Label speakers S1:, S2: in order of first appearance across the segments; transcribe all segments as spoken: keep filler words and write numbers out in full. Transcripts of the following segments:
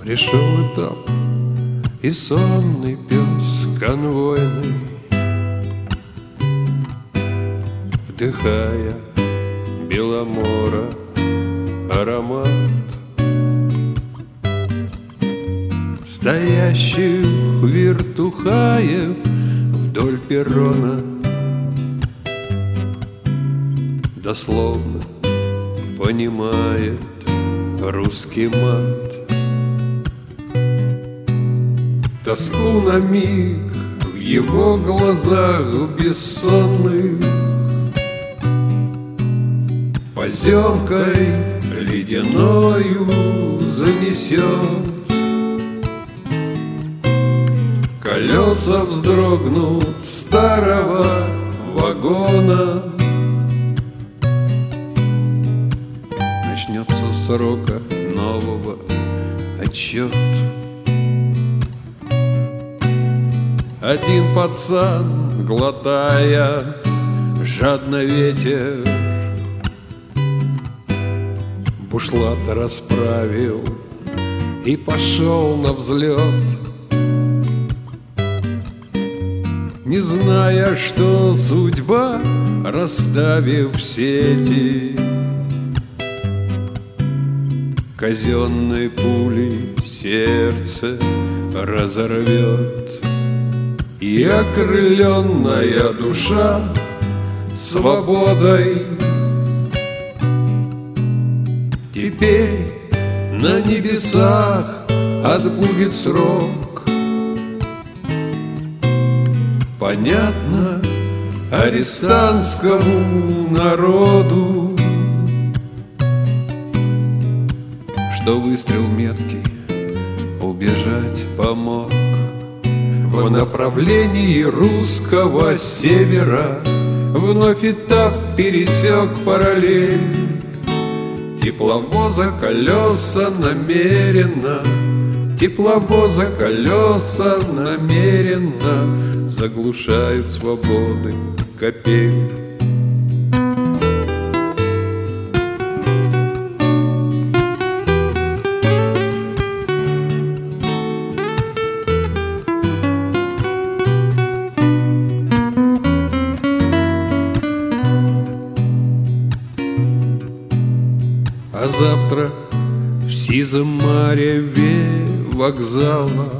S1: Пришел этап, и сонный пес конвойный, вдыхая Беломора аромат стоящих вертухаев вдоль перрона, дословно понимает русский мат. Тоску на миг в его глазах бессонных поземкой ледяною занесет. Колеса вздрогнут старого вагона, начнется срока нового отчет. Один пацан, глотая жадно ветер, бушлат расправил и пошел на взлет, не зная, что судьба, расставив сети, казенной пулей сердце разорвет. И окрыленная душа свободой теперь на небесах отбудет срок. Понятно арестантскому народу, что выстрел меткий убежать помог. В направлении русского севера вновь этап пересек параллель тепловоза колеса намеренно, тепловоза колеса намеренно заглушают свободы капель. А завтра в сизом мареве вокзала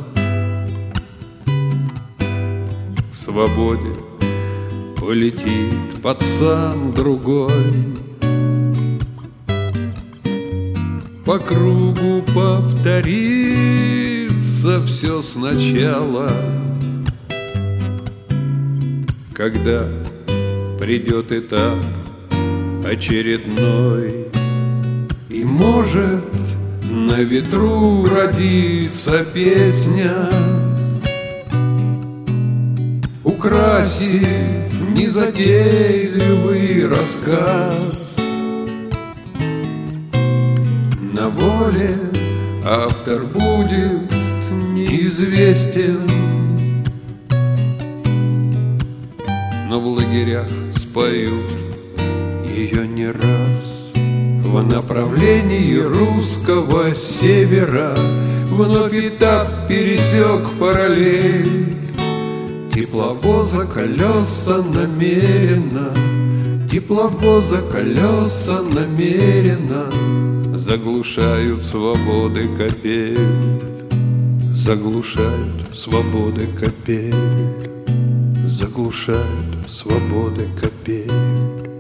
S1: к свободе полетит пацан другой. По кругу повторится все сначала, когда придет этап очередной. И может на ветру родится песня, украсив незатейливый рассказ. На воле автор будет неизвестен, но в лагерях споют ее не раз. В направлении русского севера вновь этап пересек параллель тепловоза колеса намеренно, тепловоза колеса намеренно заглушают свободы капель, заглушают свободы капель, заглушают свободы капель.